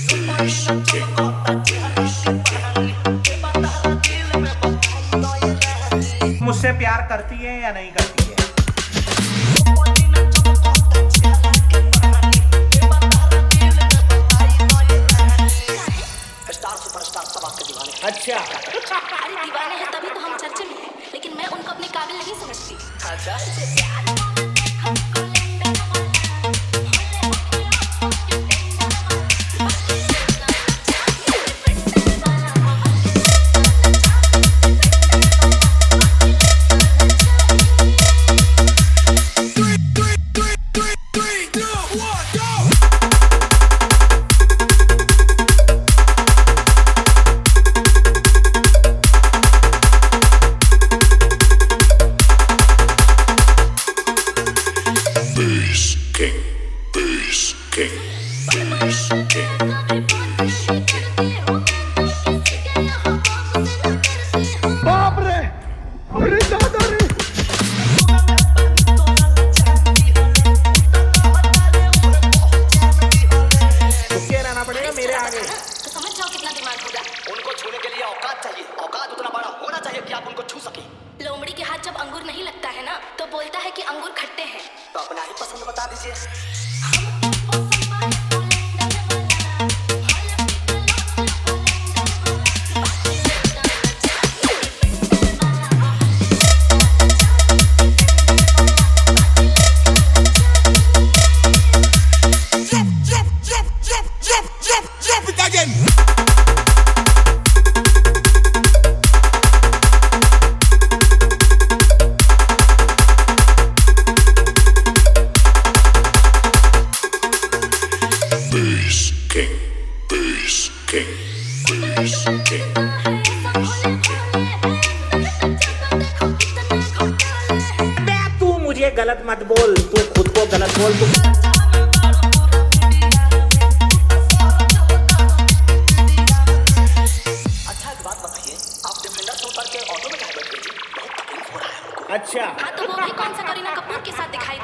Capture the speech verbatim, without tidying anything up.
मुझसे प्यार करती है या नहीं करती है? स्टार सुपरस्टार सब आपके दीवाने हैं। अच्छा अरे दीवाने हैं तभी तो हम चर्चे में हैं, लेकिन मैं उनको अपने काबिल नहीं समझती। अच्छा बाप रे, अरे दादा रे। झुके रहना पड़ेगा मेरे आगे। तो समझ जाओ कितना दिमाग होगा। उनको छूने के लिए औकात चाहिए, औकात उतना बड़ा होना चाहिए कि आप उनको छू सके। लोमड़ी के हाथ जब अंगूर नहीं लगता है ना, तो बोलता है कि अंगूर खट्टे हैं। तो अपना ही पसंद बता दीजिए। तू मुझे गलत मत बोल, तू खुद को गलत बोल। तू अच्छा एक बात बताइए, आप डिफेंडर शो करके ऑटो में काहे बैठ गई थी? बहुत तकलीफ हो रहा है हमको। अच्छा हाँ तो वो भी कौन सा करीना कपूर के साथ दिखाई